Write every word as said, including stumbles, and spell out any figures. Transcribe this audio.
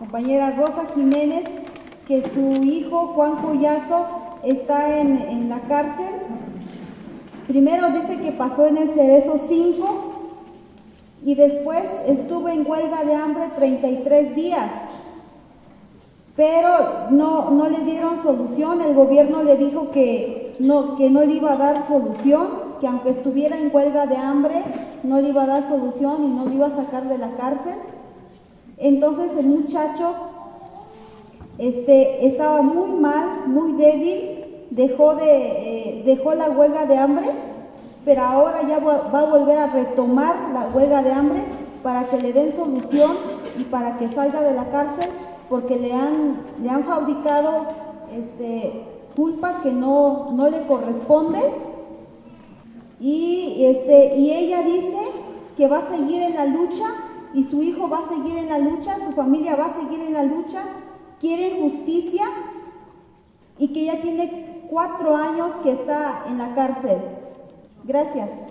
compañera Rosa Jiménez, que su hijo Juan Collazo está en, en la cárcel. Primero dice que pasó en el Cerezo cinco y después estuvo en huelga de hambre treinta y tres días, pero no, no le dieron solución. El gobierno le dijo que no, que no le iba a dar solución, que aunque estuviera en huelga de hambre, no le iba a dar solución y no le iba a sacar de la cárcel. Entonces el muchacho este, estaba muy mal, muy débil, dejó, de, eh, dejó la huelga de hambre, pero ahora ya va a volver a retomar la huelga de hambre para que le den solución y para que salga de la cárcel, porque le han, le han fabricado este, culpa que no, no le corresponde. Y, este, y ella dice que va a seguir en la lucha y su hijo va a seguir en la lucha, su familia va a seguir en la lucha, quieren justicia y que ya tiene cuatro años que está en la cárcel. Gracias.